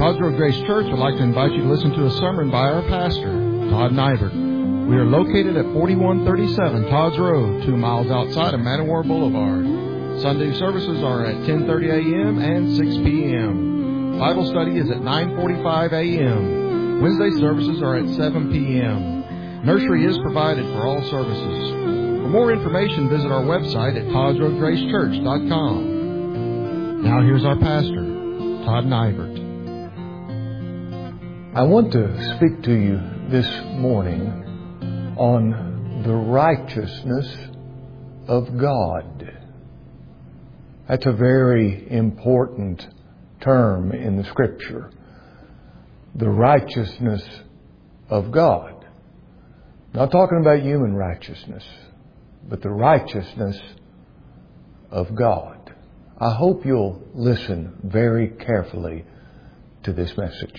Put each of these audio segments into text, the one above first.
Todd's Road Grace Church would like to invite you to listen to a sermon by our pastor, Todd Nivert. We are located at 4137 Todd's Road, 2 miles outside of Man O' War Boulevard. Sunday services are at 10:30 a.m. and 6 p.m. Bible study is at 9:45 a.m. Wednesday services are at 7 p.m. Nursery is provided for all services. For more information, visit our website at toddsroadgracechurch.com. Now here's our pastor, Todd Nivert. I want to speak to you this morning on the righteousness of God. That's a very important term in the Scripture. The righteousness of God. Not talking about human righteousness, but the righteousness of God. I hope you'll listen very carefully to this message.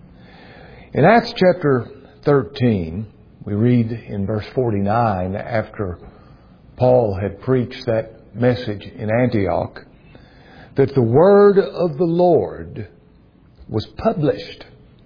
In Acts chapter 13, we read in verse 49, after Paul had preached that message in Antioch, that the word of the Lord was published,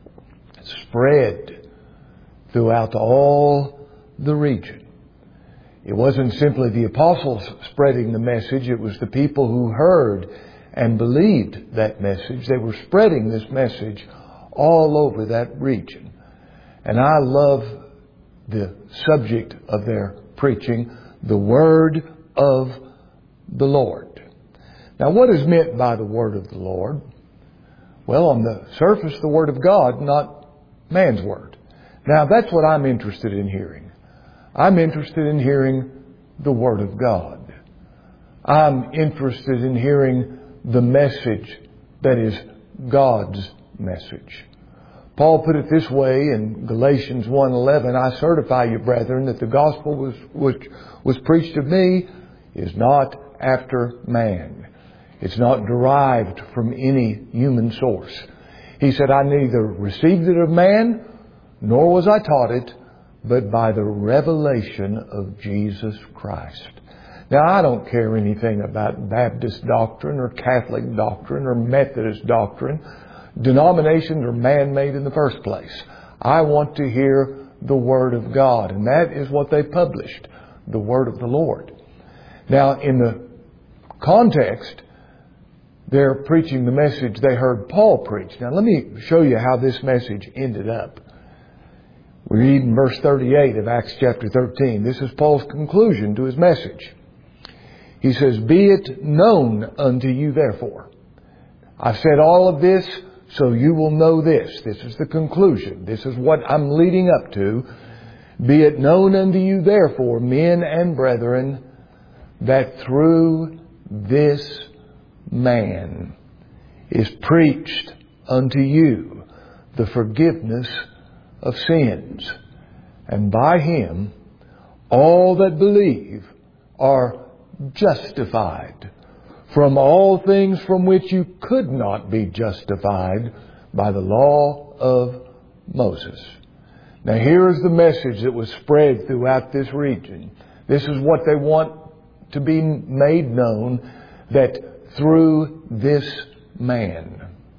spread throughout all the region. It wasn't simply the apostles spreading the message, it was the people who heard and believed that message. They were spreading this message all over that region. And I love the subject of their preaching, the word of the Lord. Now, what is meant by the word of the Lord? Well, on the surface, the word of God, not man's word. Now, that's what I'm interested in hearing. I'm interested in hearing the word of God. I'm interested in hearing the message that is God's message. Paul put it this way in Galatians 1:11, I certify you, brethren, that the gospel which was preached of me is not after man. It's not derived from any human source. He said, I neither received it of man, nor was I taught it, but by the revelation of Jesus Christ. Now, I don't care anything about Baptist doctrine or Catholic doctrine or Methodist doctrine. Denominations are man-made in the first place. I want to hear the Word of God, and that is what they published, the Word of the Lord. Now, in the context, they're preaching the message they heard Paul preach. Now, let me show you how this message ended up. We read in verse 38 of Acts chapter 13. This is Paul's conclusion to his message. He says, Be it known unto you therefore. I've said all of this so you will know this. This is the conclusion. This is what I'm leading up to. Be it known unto you therefore, men and brethren, that through this man is preached unto you the forgiveness of sins. And by him all that believe are justified from all things from which you could not be justified by the law of Moses. Now here is the message that was spread throughout this region. This is what they want to be made known, that through this man,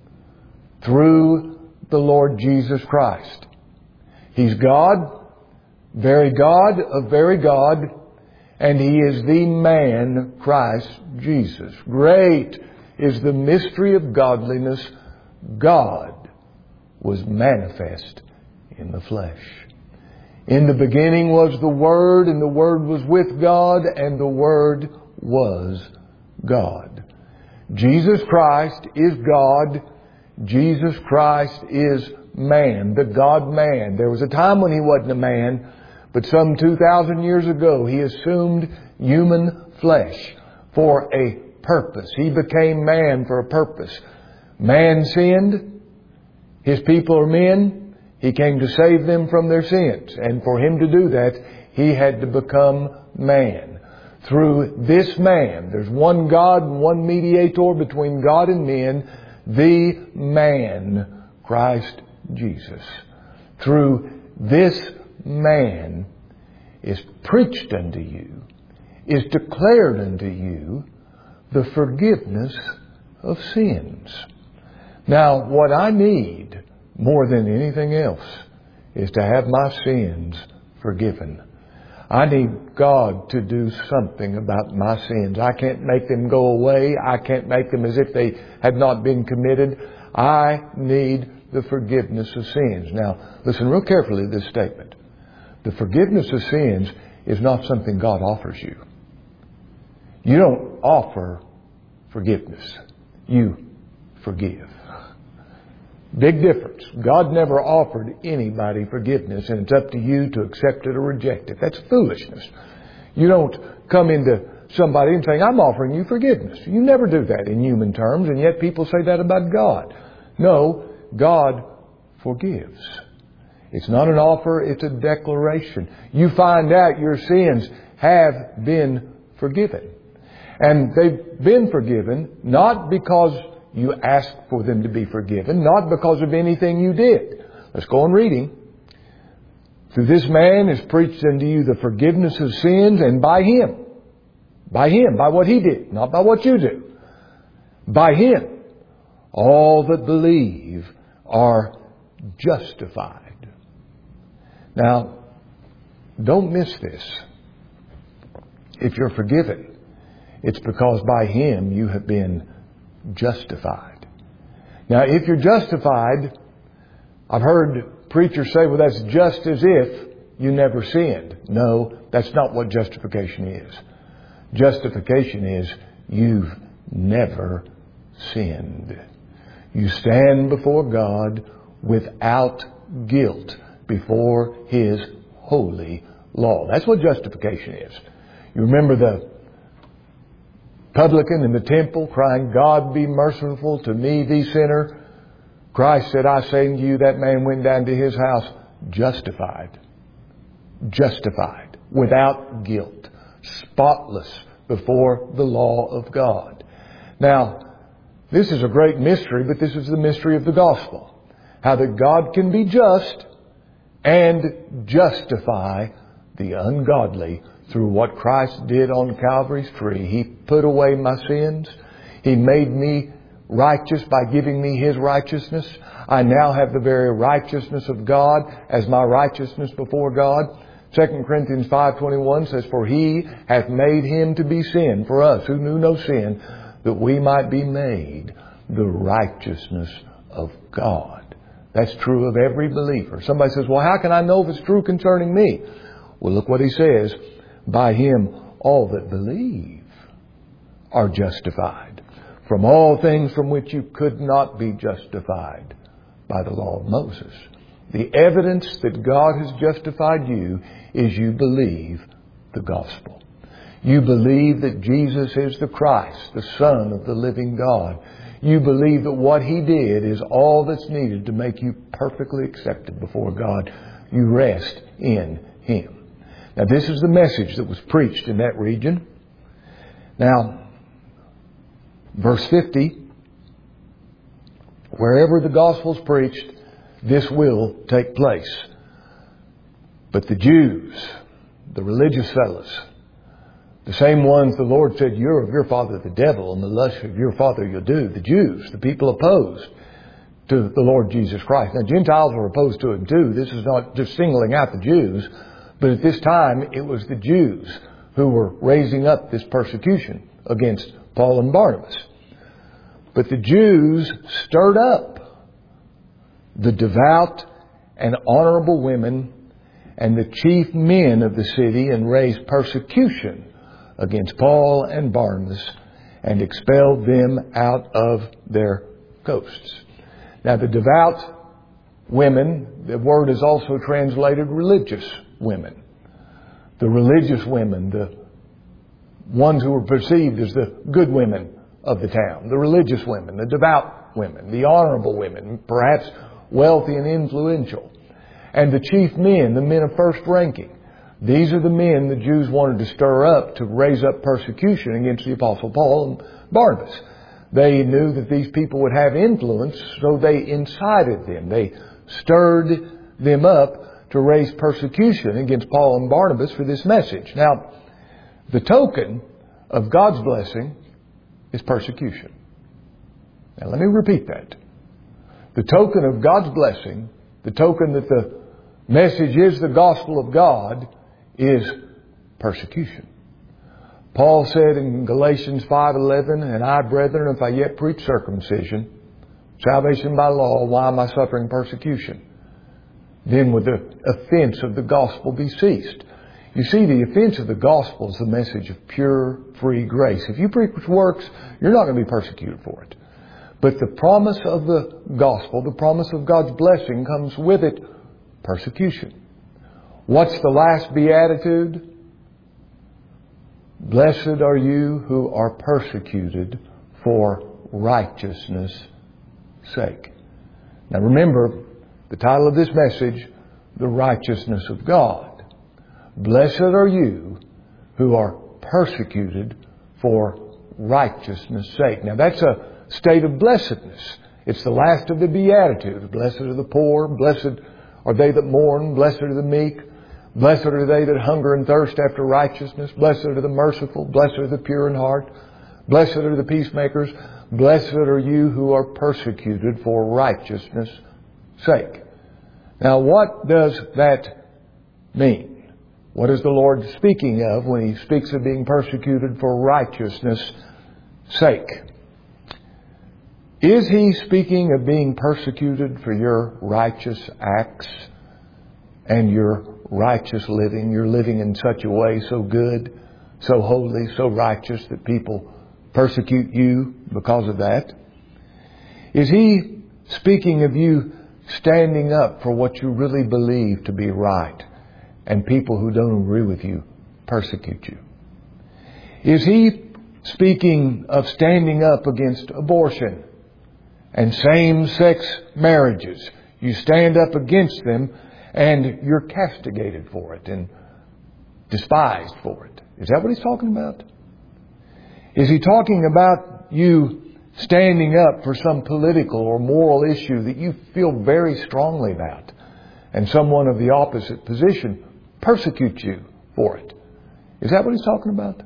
through the Lord Jesus Christ. He's God of very God, and He is the man, Christ Jesus. Great is the mystery of godliness. God was manifest in the flesh. In the beginning was the Word, and the Word was with God, and the Word was God. Jesus Christ is God. Jesus Christ is man, the God-man. There was a time when He wasn't a man, but some 2,000 years ago He assumed human flesh for a purpose. He became man for a purpose. Man sinned. His people are men. He came to save them from their sins. And for Him to do that, He had to become man. Through this man, there's one God and one mediator between God and men, the man, Christ Jesus. Through this man is preached unto you, is declared unto you the forgiveness of sins. Now, what I need more than anything else is to have my sins forgiven. I need God to do something about my sins. I can't make them go away. I can't make them as if they had not been committed. I need the forgiveness of sins. Now, listen real carefully to this statement. The forgiveness of sins is not something God offers you. You don't offer forgiveness. You forgive. Big difference. God never offered anybody forgiveness, and it's up to you to accept it or reject it. That's foolishness. You don't come into somebody and say, I'm offering you forgiveness. You never do that in human terms, and yet people say that about God. No, God forgives. It's not an offer, it's a declaration. You find out your sins have been forgiven. And they've been forgiven not because you asked for them to be forgiven, not because of anything you did. Let's go on reading. Through this man is preached unto you the forgiveness of sins, and by Him, by what He did, not by what you do. By Him, all that believe are justified. Now, don't miss this. If you're forgiven, it's because by Him you have been justified. Now, if you're justified, I've heard preachers say, well, that's just as if you never sinned. No, that's not what justification is. Justification is you've never sinned. You stand before God without guilt before His holy law. That's what justification is. You remember the publican in the temple crying, God be merciful to me, the sinner. Christ said, I say unto you, that man went down to his house justified. Justified. Without guilt. Spotless before the law of God. Now, this is a great mystery, but this is the mystery of the gospel. How that God can be just and justify the ungodly through what Christ did on Calvary's tree. He put away my sins. He made me righteous by giving me His righteousness. I now have the very righteousness of God as my righteousness before God. 2 Corinthians 5:21 says, for He hath made Him to be sin for us who knew no sin, that we might be made the righteousness of God. That's true of every believer. Somebody says, well, how can I know if it's true concerning me? Well, look what he says. By Him all that believe are justified from all things from which you could not be justified by the law of Moses. The evidence that God has justified you is you believe the gospel. You believe that Jesus is the Christ, the Son of the living God. You believe that what He did is all that's needed to make you perfectly accepted before God. You rest in Him. Now, this is the message that was preached in that region. Now, verse 50, wherever the gospel is preached, this will take place. But the Jews, the religious fellows, the same ones the Lord said, you're of your father the devil, and the lust of your father you'll do. The Jews, the people opposed to the Lord Jesus Christ. Now, Gentiles were opposed to Him too. This is not just singling out the Jews. But at this time, it was the Jews who were raising up this persecution against Paul and Barnabas. But the Jews stirred up the devout and honorable women and the chief men of the city and raised persecution against Paul and Barnabas and expelled them out of their coasts. Now, the devout women, the word is also translated religious women. The religious women, the ones who were perceived as the good women of the town. The religious women, the devout women, the honorable women, perhaps wealthy and influential. And the chief men, the men of first ranking. These are the men the Jews wanted to stir up to raise up persecution against the Apostle Paul and Barnabas. They knew that these people would have influence, so they incited them. They stirred them up to raise persecution against Paul and Barnabas for this message. Now, the token of God's blessing is persecution. Now, let me repeat that. The token of God's blessing, the token that the message is the gospel of God, is persecution. Paul said in Galatians 5:11, "And I, brethren, if I yet preach circumcision, salvation by law, why am I suffering persecution? Then would the offense of the gospel be ceased." You see, the offense of the gospel is the message of pure, free grace. If you preach works, you're not going to be persecuted for it. But the promise of the gospel, the promise of God's blessing, comes with it persecution. What's the last beatitude? Blessed are you who are persecuted for righteousness' sake. Now remember, the title of this message, The Righteousness of God. Blessed are you who are persecuted for righteousness' sake. Now that's a state of blessedness. It's the last of the Beatitudes. Blessed are the poor, blessed are they that mourn, blessed are the meek, blessed are they that hunger and thirst after righteousness, blessed are the merciful, blessed are the pure in heart, blessed are the peacemakers, blessed are you who are persecuted for righteousness' sake. Now what does that mean? What is the Lord speaking of when He speaks of being persecuted for righteousness' sake? Is He speaking of being persecuted for your righteous acts and your righteous living? You're living in such a way so good, so holy, so righteous that people persecute you because of that? Is He speaking of you standing up for what you really believe to be right and people who don't agree with you persecute you? Is He speaking of standing up against abortion and same-sex marriages? You stand up against them and you're castigated for it and despised for it. Is that what He's talking about? Is He talking about you standing up for some political or moral issue that you feel very strongly about and someone of the opposite position persecutes you for it? Is that what He's talking about?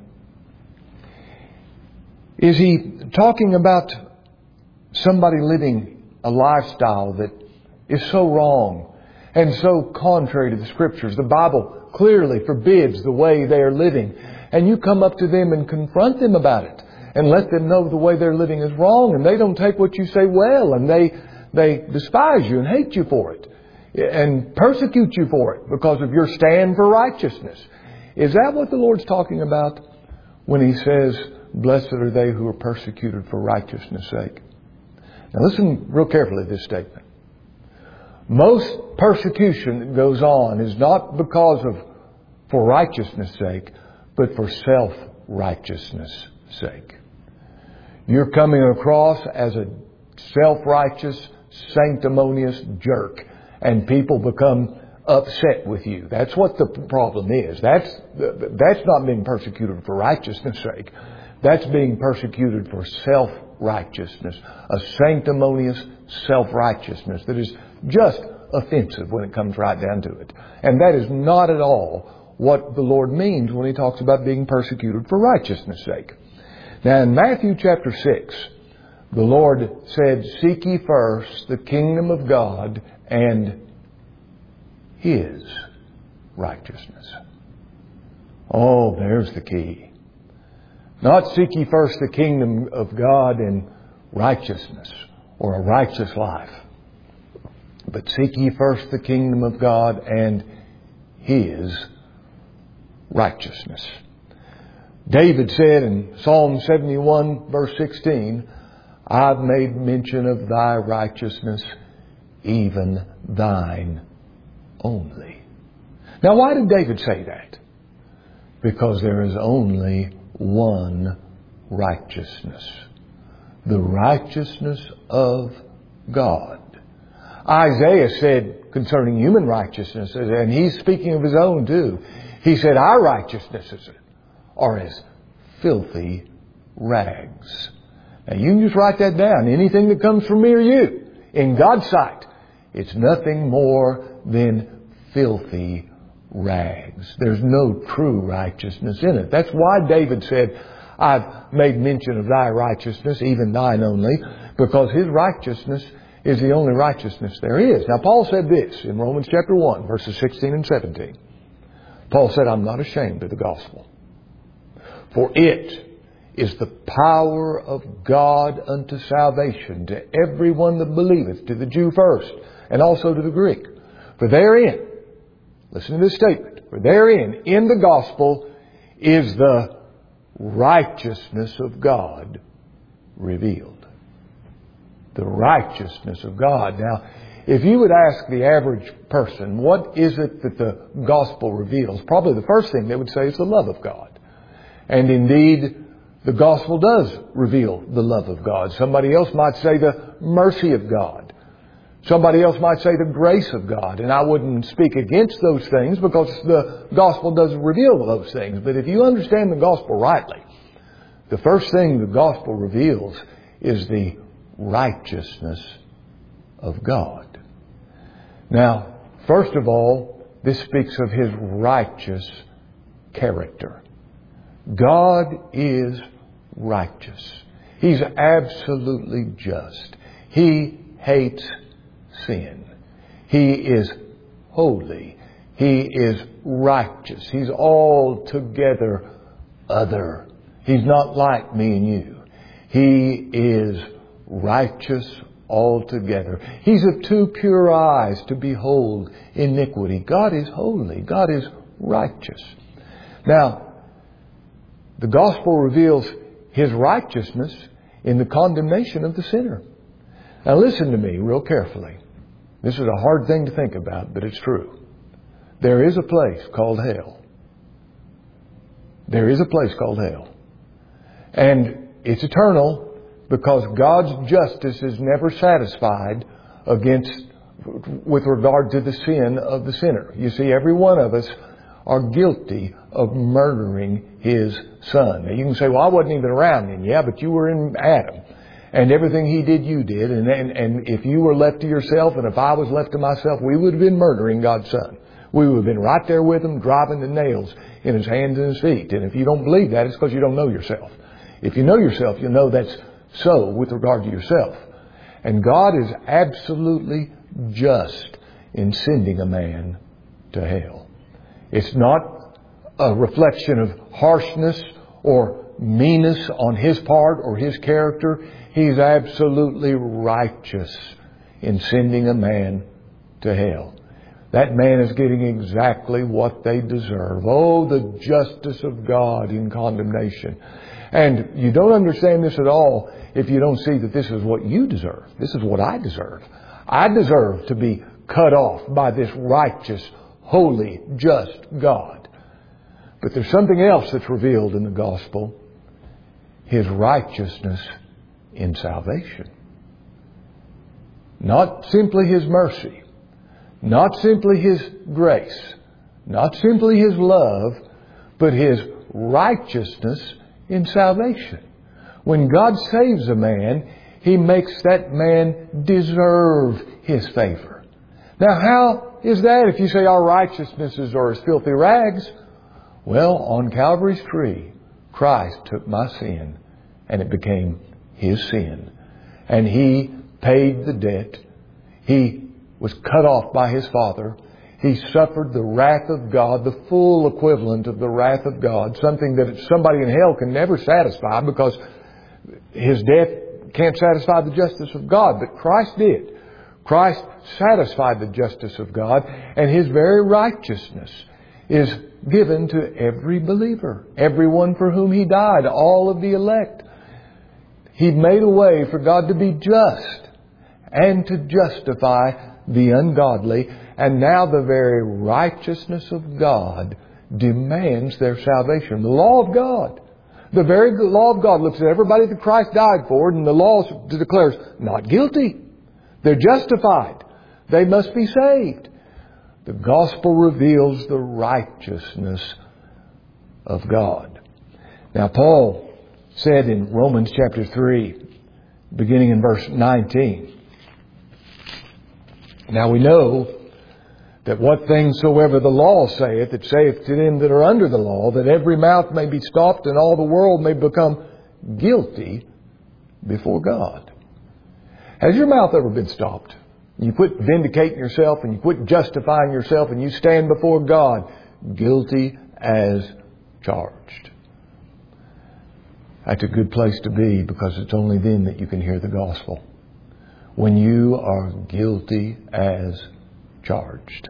Is He talking about somebody living a lifestyle that is so wrong and so contrary to the Scriptures? The Bible clearly forbids the way they are living. And you come up to them and confront them about it and let them know the way they're living is wrong, and they don't take what you say well, and they despise you and hate you for it and persecute you for it because of your stand for righteousness. Is that what the Lord's talking about when He says, blessed are they who are persecuted for righteousness' sake? Now listen real carefully to this statement. Most persecution that goes on is not because of for righteousness' sake, but for self-righteousness' sake. You're coming across as a self-righteous, sanctimonious jerk, and people become upset with you. That's what the problem is. That's not being persecuted for righteousness' sake. That's being persecuted for self-righteousness, a sanctimonious self-righteousness that is just offensive when it comes right down to it. And that is not at all what the Lord means when He talks about being persecuted for righteousness' sake. Now in Matthew chapter 6, the Lord said, seek ye first the kingdom of God and His righteousness. Oh, there's the key. Not seek ye first the kingdom of God and righteousness or a righteous life, but seek ye first the kingdom of God and His righteousness. David said in Psalm 71 verse 16, I've made mention of thy righteousness, even thine only. Now why did David say that? Because there is only one righteousness. The righteousness of God. Isaiah said concerning human righteousness, and he's speaking of his own too, he said our righteousnesses are as filthy rags. Now you can just write that down. Anything that comes from me or you, in God's sight, it's nothing more than filthy rags. There's no true righteousness in it. That's why David said, I've made mention of thy righteousness, even thine only, because his righteousness is the only righteousness there is. Now, Paul said this in Romans chapter 1, verses 16 and 17. Paul said, I'm not ashamed of the gospel, for it is the power of God unto salvation to everyone that believeth, to the Jew first, and also to the Greek. For therein, listen to this statement, for therein, in the gospel, is the righteousness of God revealed. The righteousness of God. Now, if you would ask the average person, what is it that the gospel reveals? Probably the first thing they would say is the love of God. And indeed, the gospel does reveal the love of God. Somebody else might say the mercy of God. Somebody else might say the grace of God. And I wouldn't speak against those things because the gospel doesn't reveal those things. But if you understand the gospel rightly, the first thing the gospel reveals is the righteousness of God. Now, first of all, this speaks of His righteous character. God is righteous. He's absolutely just. He hates sin. He is holy. He is righteous. He's altogether other. He's not like me and you. He is righteous altogether. He's of too pure eyes to behold iniquity. God is holy. God is righteous. Now, the gospel reveals His righteousness in the condemnation of the sinner. Now listen to me real carefully. This is a hard thing to think about, but it's true. There is a place called hell. There is a place called hell. And it's eternal because God's justice is never satisfied with regard to the sin of the sinner. You see, every one of us are guilty of murdering His Son. Now you can say, well, I wasn't even around then. Yeah, but you were in Adam. And everything he did, you did. And if you were left to yourself and if I was left to myself, we would have been murdering God's Son. We would have been right there with Him, driving the nails in His hands and His feet. And if you don't believe that, it's because you don't know yourself. If you know yourself, you know that's so with regard to yourself. And God is absolutely just in sending a man to hell. It's not a reflection of harshness or meanness on His part or His character. He's absolutely righteous in sending a man to hell. That man is getting exactly what they deserve. Oh, the justice of God in condemnation. And you don't understand this at all if you don't see that this is what you deserve. This is what I deserve. I deserve to be cut off by this righteous, holy, just God. But there's something else that's revealed in the gospel. His righteousness in salvation. Not simply His mercy. Not simply His grace. Not simply His love. But His righteousness in salvation. When God saves a man, He makes that man deserve His favor. Now, how is that if you say our righteousnesses are as filthy rags? Well, on Calvary's tree, Christ took my sin and it became His sin. And He paid the debt. He was cut off by His Father. He suffered the wrath of God, the full equivalent of the wrath of God, something that somebody in hell can never satisfy because His death can't satisfy the justice of God. But Christ did. Christ satisfied the justice of God, and His very righteousness is given to every believer, everyone for whom He died, all of the elect. He made a way for God to be just and to justify the ungodly. And now the very righteousness of God demands their salvation. The law of God. The very law of God looks at everybody that Christ died for, and the law declares not guilty. They're justified. They must be saved. The gospel reveals the righteousness of God. Now, Paul said in Romans chapter 3, beginning in verse 19, now we know that what things soever the law saith, it saith to them that are under the law, that every mouth may be stopped and all the world may become guilty before God. Has your mouth ever been stopped? You quit vindicating yourself and you quit justifying yourself and you stand before God guilty as charged. That's a good place to be, because it's only then that you can hear the gospel. When you are guilty as charged.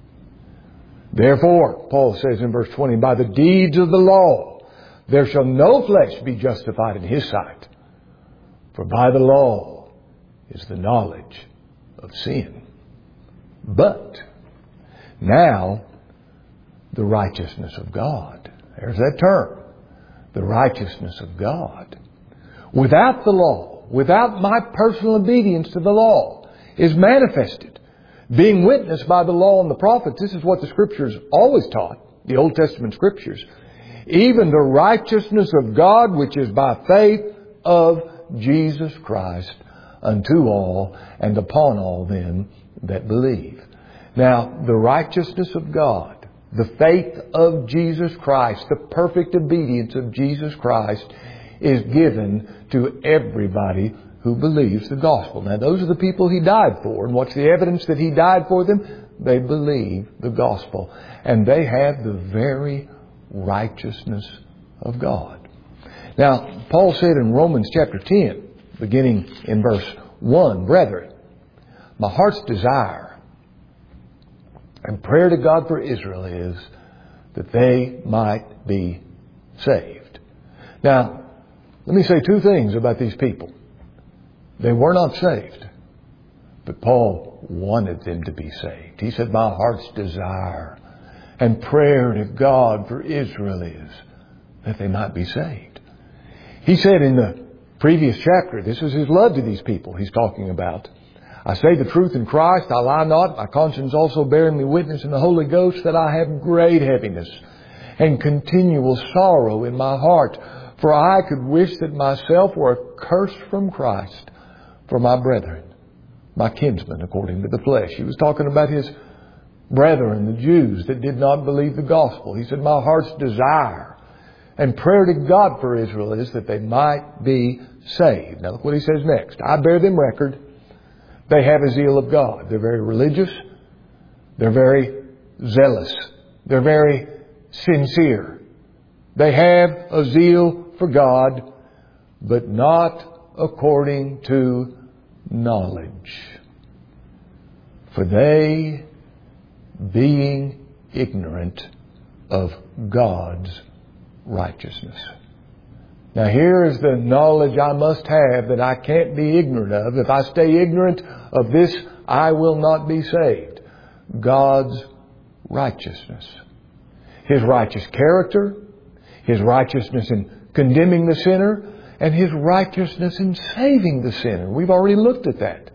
Therefore, Paul says in verse 20, by the deeds of the law, there shall no flesh be justified in his sight. For by the law is the knowledge of sin. But now the righteousness of God. There's that term. The righteousness of God. Without the law, without my personal obedience to the law, is manifested. Being witnessed by the law and the prophets. This is what the Scriptures always taught. The Old Testament Scriptures. Even the righteousness of God, which is by faith of Jesus Christ, unto all and upon all them that believe. Now, the righteousness of God, the faith of Jesus Christ, the perfect obedience of Jesus Christ is given to everybody who believes the gospel. Now, those are the people He died for. And what's the evidence that He died for them? They believe the gospel. And they have the very righteousness of God. Now, Paul said in Romans chapter 10, beginning in verse 1, brethren, my heart's desire and prayer to God for Israel is that they might be saved. Now, let me say two things about these people. They were not saved, but Paul wanted them to be saved. He said, my heart's desire and prayer to God for Israel is that they might be saved. He said in the previous chapter, this is his love to these people he's talking about. I say the truth in Christ, I lie not, my conscience also bearing me witness in the Holy Ghost that I have great heaviness and continual sorrow in my heart. For I could wish that myself were accursed from Christ for my brethren, my kinsmen according to the flesh. He was talking about his brethren, the Jews that did not believe the gospel. He said, my heart's desire and prayer to God for Israel is that they might be saved. Now look what he says next. I bear them record. They have a zeal of God. They're very religious. They're very zealous. They're very sincere. They have a zeal for God, but not according to knowledge. For they, being ignorant of God's righteousness. Now here is the knowledge I must have that I can't be ignorant of. If I stay ignorant of this, I will not be saved. God's righteousness. His righteous character, His righteousness in condemning the sinner, and His righteousness in saving the sinner. We've already looked at that.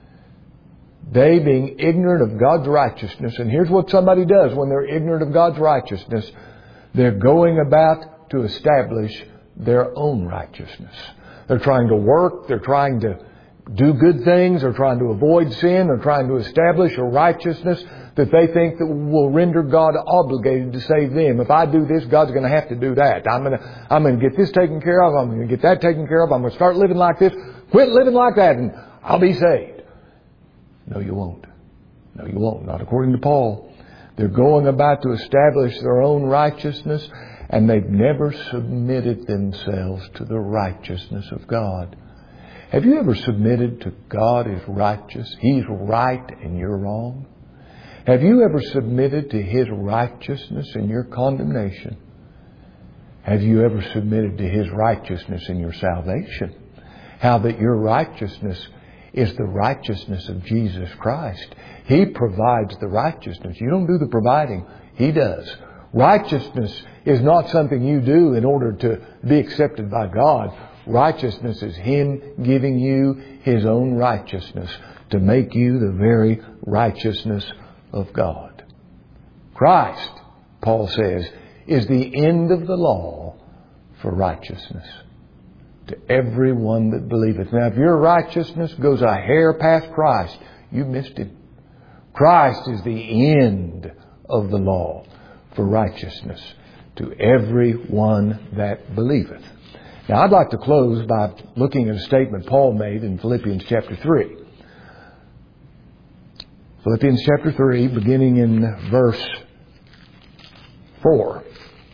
They being ignorant of God's righteousness. And here's what somebody does when they're ignorant of God's righteousness. They're going about to establish their own righteousness. They're trying to work. They're trying to do good things. They're trying to avoid sin. They're trying to establish a righteousness that they think that will render God obligated to save them. If I do this, God's going to have to do that. I'm going to get this taken care of. I'm going to get that taken care of. I'm going to start living like this. Quit living like that and I'll be saved. No, you won't. No, you won't. Not according to Paul. They're going about to establish their own righteousness, and they've never submitted themselves to the righteousness of God. Have you ever submitted to God as righteous? He's right and you're wrong. Have you ever submitted to His righteousness in your condemnation? Have you ever submitted to His righteousness in your salvation? How that your righteousness is the righteousness of Jesus Christ. He provides the righteousness. You don't do the providing. He does. Righteousness is not something you do in order to be accepted by God. Righteousness is Him giving you His own righteousness to make you the very righteousness of God. Christ, Paul says, is the end of the law for righteousness to everyone that believeth. Now, if your righteousness goes a hair past Christ, you missed Him. Christ is the end of the law for righteousness to everyone that believeth. Now, I'd like to close by looking at a statement Paul made in Philippians chapter 3. Philippians chapter 3, beginning in verse 4.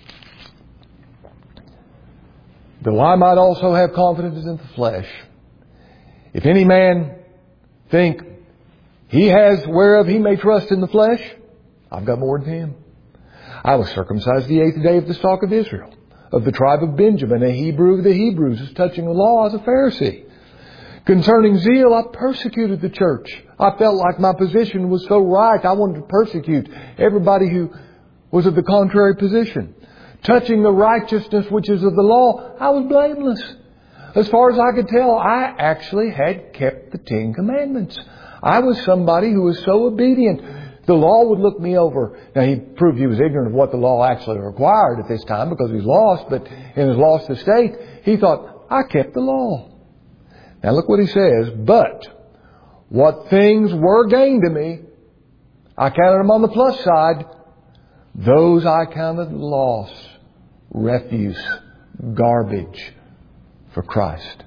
Though I might also have confidence in the flesh, if any man think he has whereof he may trust in the flesh, I've got more than him. I was circumcised the 8th day of the stock of Israel, of the tribe of Benjamin, a Hebrew of the Hebrews, as touching the law as a Pharisee. Concerning zeal, I persecuted the church. I felt like my position was so right, I wanted to persecute everybody who was of the contrary position. Touching the righteousness which is of the law, I was blameless. As far as I could tell, I actually had kept the 10 Commandments. I was somebody who was so obedient. The law would look me over. Now, he proved he was ignorant of what the law actually required at this time because he was lost, but in his lost estate, he thought, I kept the law. Now, look what he says. But what things were gained to me, I counted them on the plus side. Those I counted loss, refuse, garbage for Christ.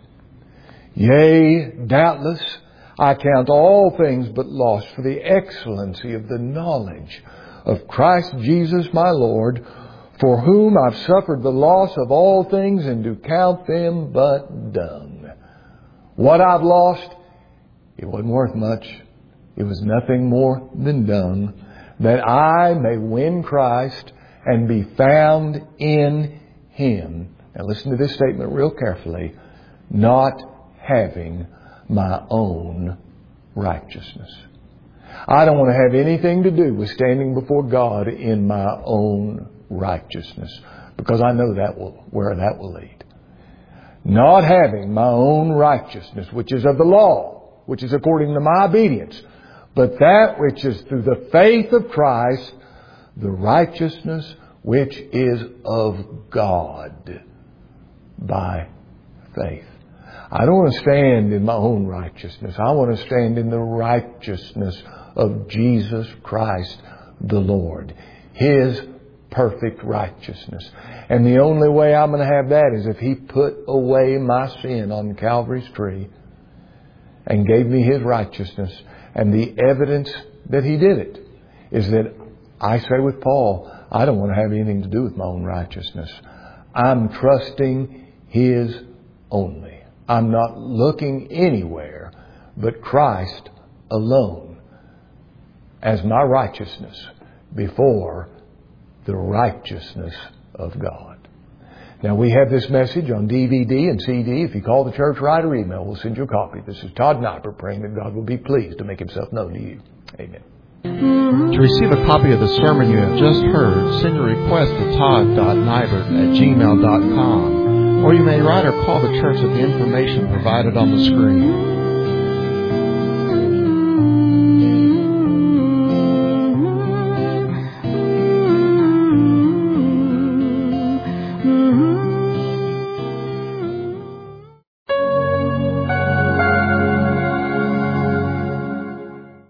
Yea, doubtless, I count all things but loss for the excellency of the knowledge of Christ Jesus my Lord, for whom I've suffered the loss of all things and do count them but dung. What I've lost, it wasn't worth much. It was nothing more than dung, that I may win Christ and be found in Him. Now listen to this statement real carefully. Not having my own righteousness. I don't want to have anything to do with standing before God in my own righteousness, because I know where that will lead. Not having my own righteousness, which is of the law, which is according to my obedience, but that which is through the faith of Christ, the righteousness which is of God by faith. I don't want to stand in my own righteousness. I want to stand in the righteousness of Jesus Christ the Lord. His perfect righteousness. And the only way I'm going to have that is if He put away my sin on Calvary's tree and gave me His righteousness. And the evidence that He did it is that I say with Paul, I don't want to have anything to do with my own righteousness. I'm trusting His only. I'm not looking anywhere but Christ alone as my righteousness before the righteousness of God. Now, we have this message on DVD and CD. If you call the church, write or email, we'll send you a copy. This is Todd Nyberg praying that God will be pleased to make Himself known to you. Amen. To receive a copy of the sermon you have just heard, send a request to todd.nyberg@gmail.com. Or you may write or call the church at the information provided on the screen.